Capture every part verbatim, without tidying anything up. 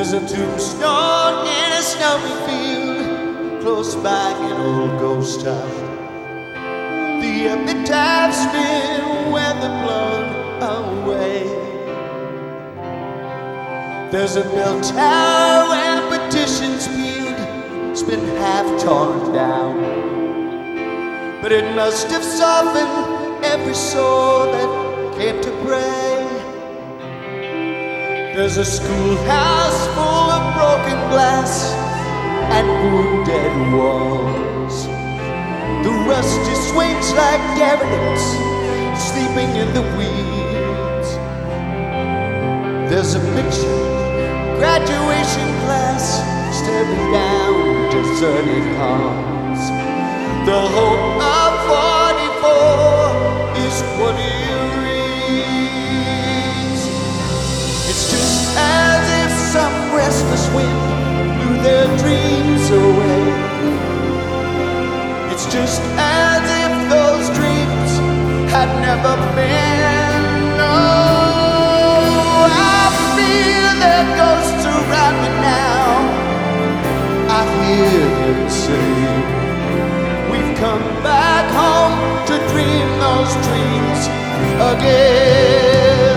There's a tombstone in a snowy field, close by an old ghost town. The epitaph's been weather blown away. There's a bell tower where petitions peeled, it's been half torn down. But it must have softened every soul that came to pray. There's a schoolhouse full of broken glass and wounded walls. The rusty swings like derelicts sleeping in the weeds. There's a picture, graduation class staring down deserted halls. The hope of forty-four is what it reads. It's just as if some restless wind blew their dreams away. It's just as if those dreams had never been. Oh, I feel their ghosts around me now. I hear them say, we've come back home to dream those dreams again.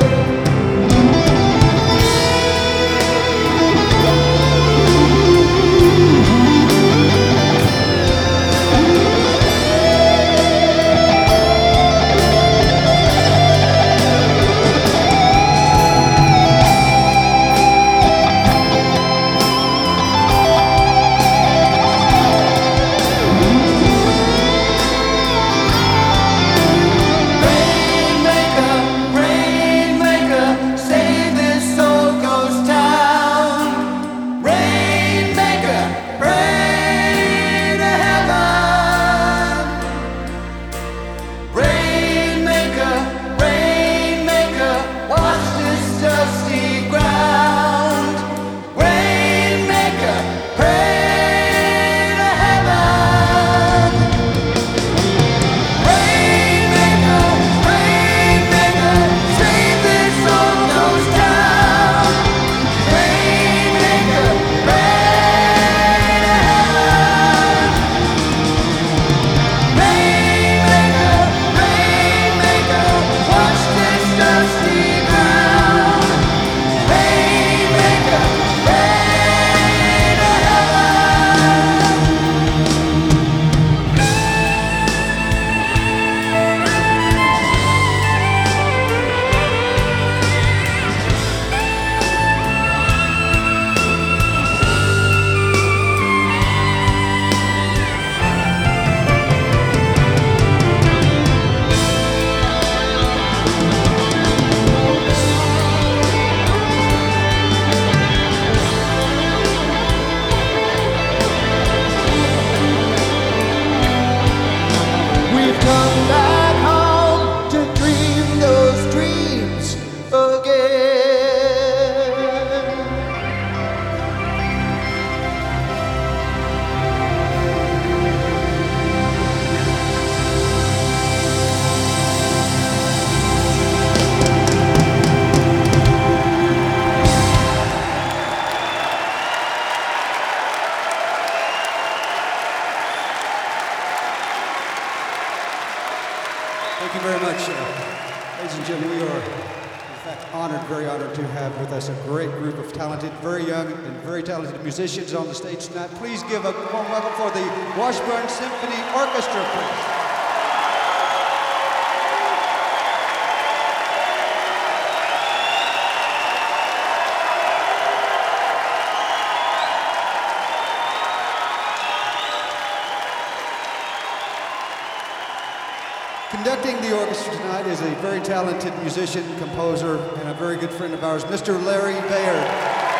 Thank you very much. Uh, ladies and gentlemen, we are, in fact, honored, very honored to have with us a great group of talented, very young, and very talented musicians on the stage tonight. Please give a warm welcome for the Washburn Symphony Orchestra, please. Conducting the orchestra tonight is a very talented musician, composer, and a very good friend of ours, Mister Larry Baird.